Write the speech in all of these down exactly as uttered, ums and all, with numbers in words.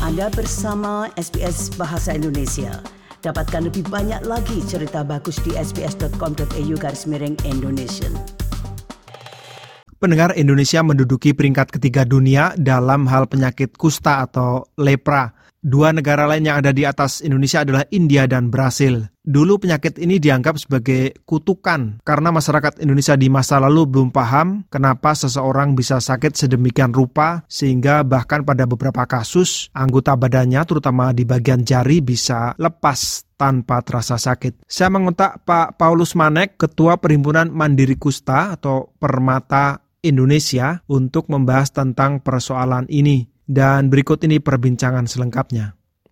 Anda bersama S B S Bahasa Indonesia. Dapatkan lebih banyak lagi cerita bagus di sbs.com.au garis miring Indonesia. Pendengar, Indonesia menduduki peringkat ketiga dunia dalam hal penyakit kusta atau lepra. Dua negara lain yang ada di atas Indonesia adalah India dan Brasil. Dulu penyakit ini dianggap sebagai kutukan karena masyarakat Indonesia di masa lalu belum paham kenapa seseorang bisa sakit sedemikian rupa sehingga bahkan pada beberapa kasus anggota badannya terutama di bagian jari bisa lepas tanpa terasa sakit. Saya mengontak Pak Paulus Manek, Ketua Perhimpunan Mandiri Kusta atau Permata Indonesia untuk membahas tentang persoalan ini. Dan berikut ini perbincangan selengkapnya.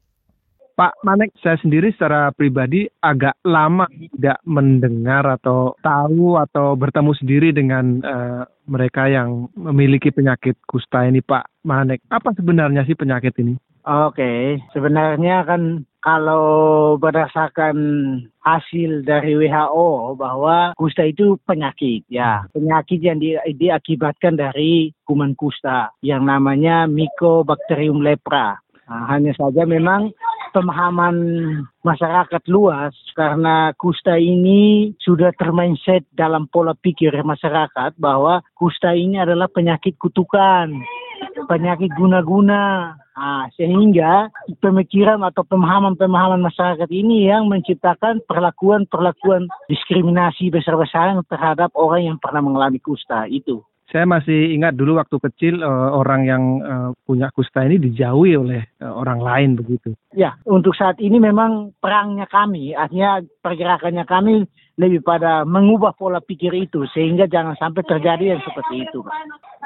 Pak Manek, saya sendiri secara pribadi agak lama tidak mendengar atau tahu atau bertemu sendiri dengan uh, mereka yang memiliki penyakit kusta ini, Pak Manek. Apa sebenarnya sih penyakit ini? Oke, sebenarnya kan kalau berdasarkan hasil dari W H O bahwa kusta itu penyakit, ya penyakit yang di, diakibatkan dari kuman kusta yang namanya Mycobacterium lepra. Nah, hanya saja memang pemahaman masyarakat luas karena kusta ini sudah termindset dalam pola pikir masyarakat bahwa kusta ini adalah penyakit kutukan, penyakit guna-guna. Nah, sehingga pemikiran atau pemahaman-pemahaman masyarakat ini yang menciptakan perlakuan-perlakuan diskriminasi besar-besaran terhadap orang yang pernah mengalami kusta itu. Saya masih ingat dulu waktu kecil uh, orang yang uh, punya kusta ini dijauhi oleh uh, orang lain begitu. Ya, untuk saat ini memang perangnya kami, artinya pergerakannya kami lebih pada mengubah pola pikir itu sehingga jangan sampai terjadi yang seperti itu, Pak.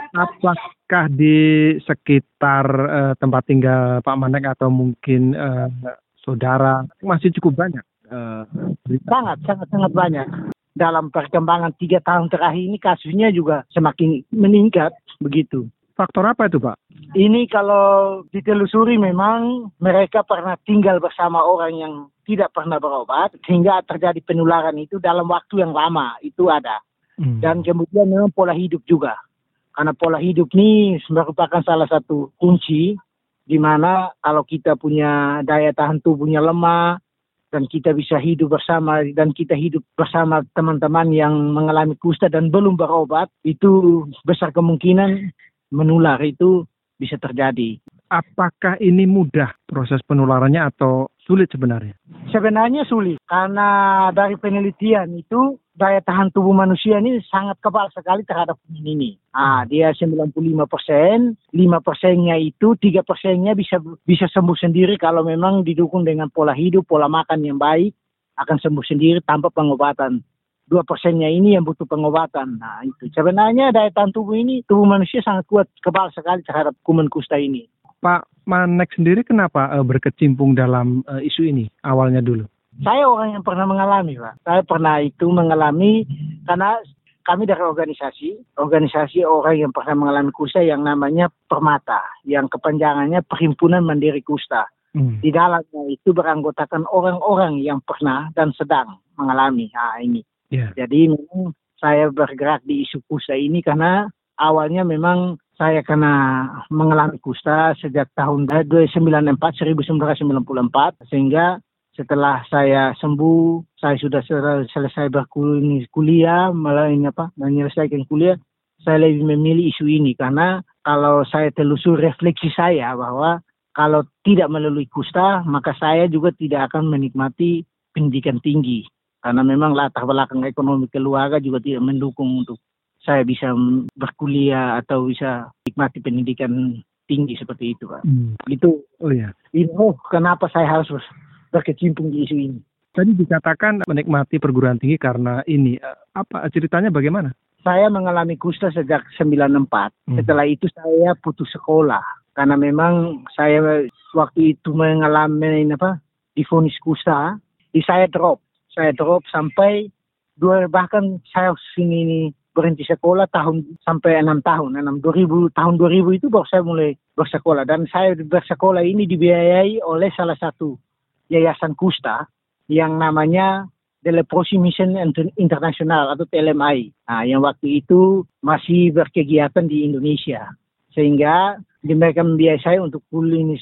Apakah di sekitar uh, tempat tinggal Pak Manek atau mungkin uh, saudara masih cukup banyak? Uh, sangat, sangat, sangat banyak. Dalam perkembangan tiga tahun terakhir ini kasusnya juga semakin meningkat begitu. Faktor apa itu, Pak? Ini kalau ditelusuri memang mereka pernah tinggal bersama orang yang tidak pernah berobat sehingga terjadi penularan itu dalam waktu yang lama, itu ada. Hmm. Dan kemudian memang pola hidup juga. Karena pola hidup ini merupakan salah satu kunci di mana kalau kita punya daya tahan tubuhnya lemah dan kita bisa hidup bersama dan kita hidup bersama teman-teman yang mengalami kusta dan belum berobat, itu besar kemungkinan menular itu bisa terjadi. Apakah ini mudah proses penularannya atau sulit sebenarnya? Sebenarnya sulit, karena dari penelitian itu daya tahan tubuh manusia ini sangat kebal sekali terhadap ini. Ah, dia sembilan puluh lima persen, lima persennya itu, tiga persennya bisa bisa sembuh sendiri kalau memang didukung dengan pola hidup, pola makan yang baik, akan sembuh sendiri tanpa pengobatan. Dua persennya ini yang butuh pengobatan. Nah, itu sebenarnya daya tahan tubuh ini, tubuh manusia sangat kuat, kebal sekali terhadap kuman kusta ini. Pak Manek sendiri kenapa uh, berkecimpung dalam uh, isu ini awalnya dulu? Saya orang yang pernah mengalami, Pak. Saya pernah itu mengalami karena kami dari organisasi, organisasi orang yang pernah mengalami kusta yang namanya Permata, yang kepanjangannya Perhimpunan Mandiri Kusta. Hmm. Di dalamnya itu beranggotakan orang-orang yang pernah dan sedang mengalami. Nah, ini. Yeah. Jadi memang saya bergerak di isu kusta ini karena awalnya memang saya kena mengalami kusta sejak tahun sembilan belas sembilan puluh empat sehingga setelah saya sembuh, saya sudah selesai berkuliah, malah ini apa, menyelesaikan kuliah, saya lebih memilih isu ini karena kalau saya telusur refleksi saya bahwa kalau tidak melalui kusta, maka saya juga tidak akan menikmati pendidikan tinggi karena memang latar belakang ekonomi keluarga juga tidak mendukung untuk saya bisa berkuliah atau bisa nikmati pendidikan tinggi seperti itu, Pak. Hmm. Itu, oh ya. Ini, oh, kenapa saya harus berkecimpung di isu ini? Tadi dikatakan menikmati perguruan tinggi karena ini. Apa ceritanya bagaimana? Saya mengalami kusta sejak sembilan puluh empat. Hmm. Setelah itu saya putus sekolah. Karena memang saya waktu itu mengalami apa, divonis kusta. Di saya drop. Saya drop sampai dua, bahkan saya sini ini berhenti sekolah tahun sampai enam tahun, enam dua ribu tahun dua ribu itu baru saya mulai bersekolah dan saya bersekolah ini dibiayai oleh salah satu yayasan kusta yang namanya The Leprosy Mission International atau T L M I. Nah, yang waktu itu masih berkegiatan di Indonesia sehingga mereka membiayai saya untuk kuliah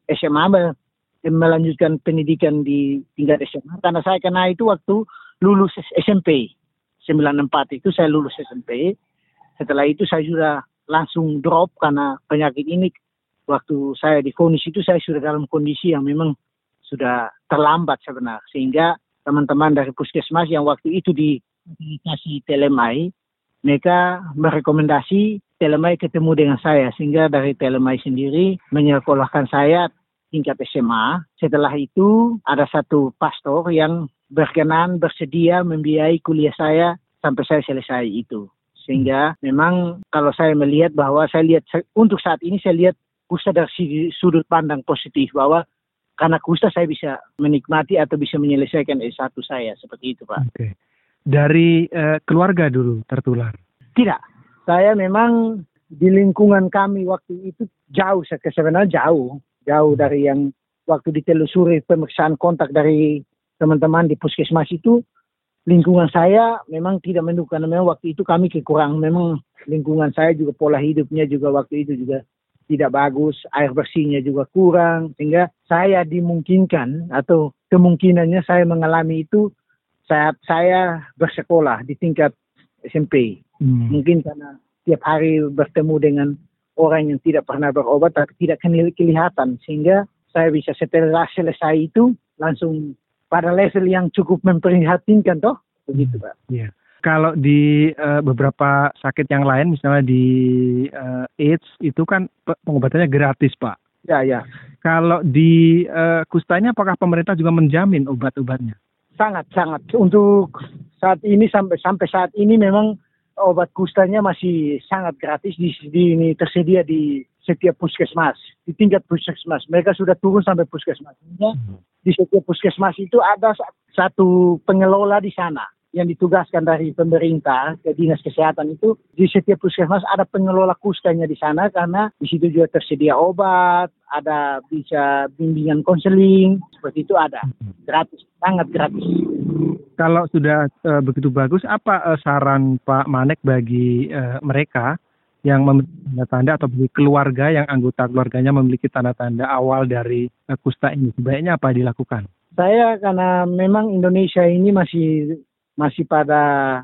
S M A, melanjutkan pendidikan di tingkat S M A. Karena saya kena itu waktu lulus S M P. sembilan puluh empat itu saya lulus S M P. Setelah itu saya sudah langsung drop karena penyakit ini. Waktu saya divonis itu saya sudah dalam kondisi yang memang sudah terlambat sebenarnya. Sehingga teman-teman dari puskesmas yang waktu itu dikasih telemai, mereka merekomendasi telemai ketemu dengan saya. Sehingga dari telemai sendiri menyekolahkan saya tingkat S M A. Setelah itu ada satu pastor yang berkenan, bersedia membiayai kuliah saya sampai saya selesai itu. Sehingga memang kalau saya melihat bahwa saya lihat, untuk saat ini saya lihat kusta dari sudut pandang positif, bahwa karena kusta saya bisa menikmati atau bisa menyelesaikan S satu saya, seperti itu Pak. Oke. Dari uh, keluarga dulu tertular? Tidak, saya memang di lingkungan kami waktu itu jauh, sebenarnya jauh, jauh dari yang waktu ditelusuri pemeriksaan kontak dari teman-teman di puskesmas itu, lingkungan saya memang tidak mendukung, karena memang waktu itu kami kekurangan, memang lingkungan saya juga pola hidupnya juga waktu itu juga tidak bagus, air bersihnya juga kurang, sehingga saya dimungkinkan atau kemungkinannya saya mengalami itu saat saya bersekolah di tingkat S M P. Hmm. Mungkin karena tiap hari bertemu dengan orang yang tidak pernah berobat tapi tidak kelihatan, sehingga saya bisa setelah selesai itu langsung pada level yang cukup memprihatinkan toh, begitu Pak. Iya. Yeah. Kalau di uh, beberapa sakit yang lain, misalnya di uh, AIDS, itu kan pengobatannya gratis Pak. Ya, ya. Kalau di uh, kustanya, apakah pemerintah juga menjamin obat-obatnya? Sangat, sangat. Untuk saat ini sampai sampai saat ini memang obat kustanya masih sangat gratis di, di ini tersedia di setiap puskesmas, di tingkat puskesmas. Mereka sudah turun sampai puskesmas. Hmm. Di setiap puskesmas itu ada satu pengelola di sana yang ditugaskan dari pemerintah ke dinas kesehatan itu. Di setiap puskesmas ada pengelola kustanya di sana, karena di situ juga tersedia obat, ada bisa bimbingan konseling, seperti itu ada. Gratis, sangat gratis. Kalau sudah uh, begitu bagus, apa uh, saran Pak Manek bagi uh, mereka yang memiliki tanda-tanda atau bagi keluarga yang anggota keluarganya memiliki tanda-tanda awal dari uh, kusta ini? Sebaiknya apa dilakukan? Saya karena memang Indonesia ini masih masih pada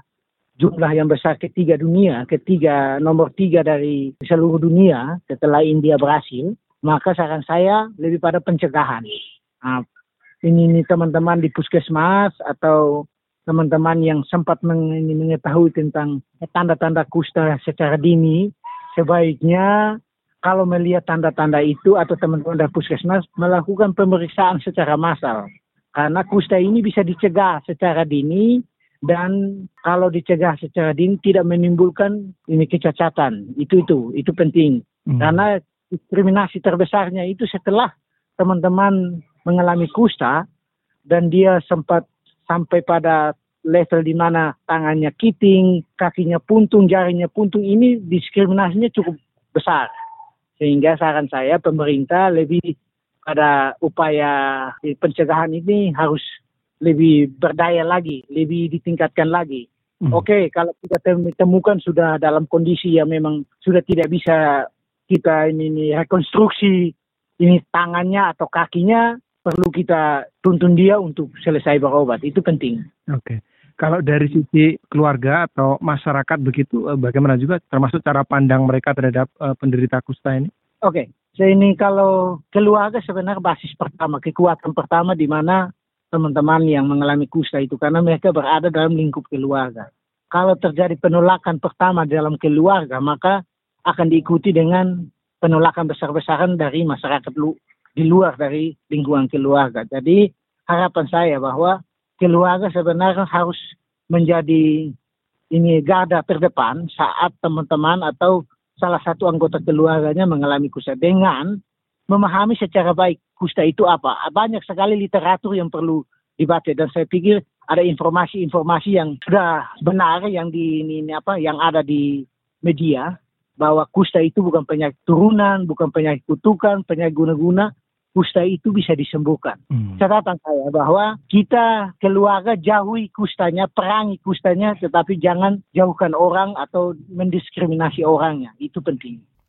jumlah yang besar ketiga dunia, ketiga nomor tiga dari seluruh dunia setelah India berhasil, maka saran saya lebih pada pencegahan. Nah, ini, ini teman-teman di puskesmas atau teman-teman yang sempat mengetahui tentang tanda-tanda kusta secara dini, sebaiknya kalau melihat tanda-tanda itu atau teman-teman dari puskesmas melakukan pemeriksaan secara massal. Karena kusta ini bisa dicegah secara dini, dan kalau dicegah secara dini tidak menimbulkan ini kecacatan. Itu itu itu penting. Hmm. Karena diskriminasi terbesarnya itu setelah teman-teman mengalami kusta dan dia sempat sampai pada level di mana tangannya kiting, kakinya puntung, jarinya puntung, ini diskriminasinya cukup besar. Sehingga saran saya pemerintah lebih pada upaya pencegahan ini harus lebih berdaya lagi, lebih ditingkatkan lagi. Hmm. Oke, okay, kalau kita temukan sudah dalam kondisi yang memang sudah tidak bisa kita ini, ini rekonstruksi ini tangannya atau kakinya, perlu kita tuntun dia untuk selesai berobat. Itu penting. Oke. Okay. Kalau dari sisi keluarga atau masyarakat begitu, bagaimana juga termasuk cara pandang mereka terhadap uh, penderita kusta ini? Oke. Okay. So ini kalau keluarga sebenarnya basis pertama, kekuatan pertama di mana teman-teman yang mengalami kusta itu, karena mereka berada dalam lingkup keluarga. Kalau terjadi penolakan pertama dalam keluarga, maka akan diikuti dengan penolakan besar-besaran dari masyarakat lu, di luar dari lingkungan keluarga. Jadi harapan saya bahwa keluarga sebenarnya harus menjadi ini garda terdepan saat teman-teman atau salah satu anggota keluarganya mengalami kusta, dengan memahami secara baik kusta itu apa. Banyak sekali literatur yang perlu dibaca, dan saya pikir ada informasi-informasi yang sudah benar yang di ini apa yang ada di media, bahwa kusta itu bukan penyakit turunan, bukan penyakit kutukan, penyakit guna-guna. Kusta itu bisa disembuhkan. Hmm. Catatan saya bahwa kita keluarga jauhi kustanya, perangi kustanya, tetapi jangan jauhkan orang atau mendiskriminasi orangnya. Itu penting.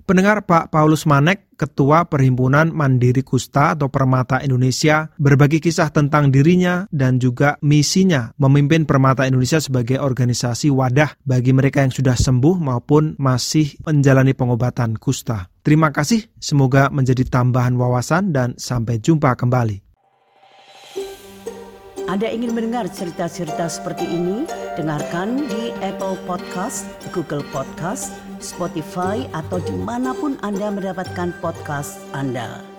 Pendengar, Pak Paulus Manek, Ketua Perhimpunan Mandiri Kusta atau Permata Indonesia, berbagi kisah tentang dirinya dan juga misinya memimpin Permata Indonesia sebagai organisasi wadah bagi mereka yang sudah sembuh maupun masih menjalani pengobatan kusta. Terima kasih, semoga menjadi tambahan wawasan dan sampai jumpa kembali. Anda ingin mendengar cerita-cerita seperti ini? Dengarkan di Apple Podcast, Google Podcast, Spotify, atau dimanapun Anda mendapatkan podcast Anda.